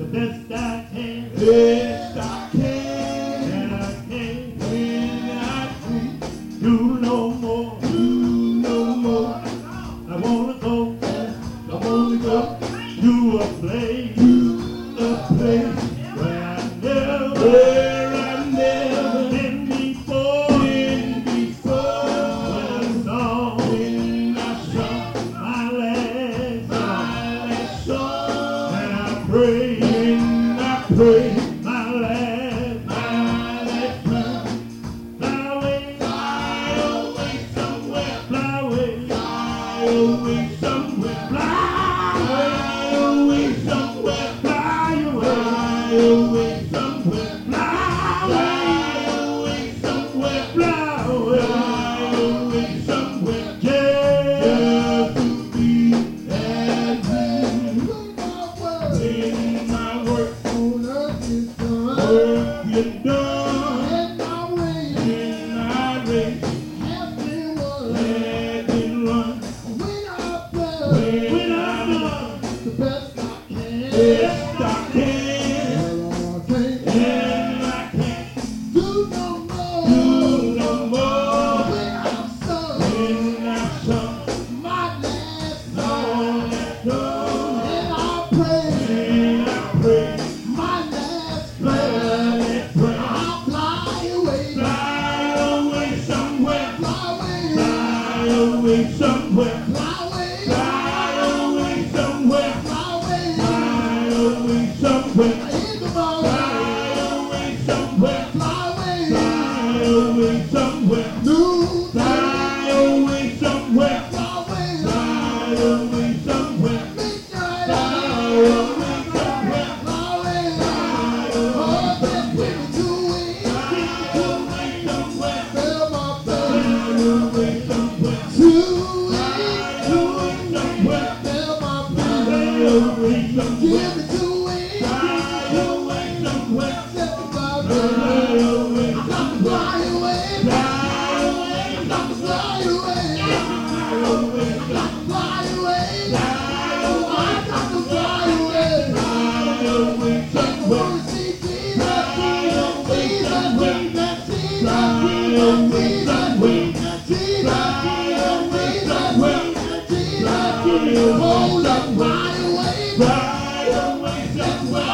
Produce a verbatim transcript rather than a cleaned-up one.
the best I can. Best I can. And I can't When I can't do no more. do no more. I wanna go I wanna go to a place to a place where I never where I never been before. been before. When I saw When I saw my last my last song, and I pray when I pray my last my last prayer, fly away, fly away somewhere, fly away, fly away somewhere, fly away somewhere, fly away, fly away somewhere, fly away somewhere, fly away, fly away somewhere, just just to be at peace. When my work On earth is done, work is done, and my race when my race has been won. has been run, When I've done when I'm done, the best I can, best I can, well, I can't and I can't do no more. do no more. When I've done When I've sung my last all song, that song, and I pray and I pray, my last my prayer, last prayer, I'll fly away, fly away somewhere, fly away, fly away somewhere, fly away, fly away somewhere, fly away. fly away somewhere, In the morning, fly away somewhere, fly away, fly away somewhere, noon, fly away somewhere, fly away, fly away somewhere, midnight, fly away somewhere, fly away. Oh, just give me two wings, fly away somewhere, fill my fly belly. away somewhere, Two wings, fly away somewhere, fill my fly belly. away somewhere, Give me two wings, fly away somewhere, set me my fly belly. away I got to fly away, fly away got to fly away, fly away got to fly away. fly Oh, I got to fly away. fly away I somewhere, wanna see Jesus, Jesus, Jesus, Jesus, Jesus, Jesus, Jesus, Jesus, Jesus. Hold up, fly away, fly away somewhere,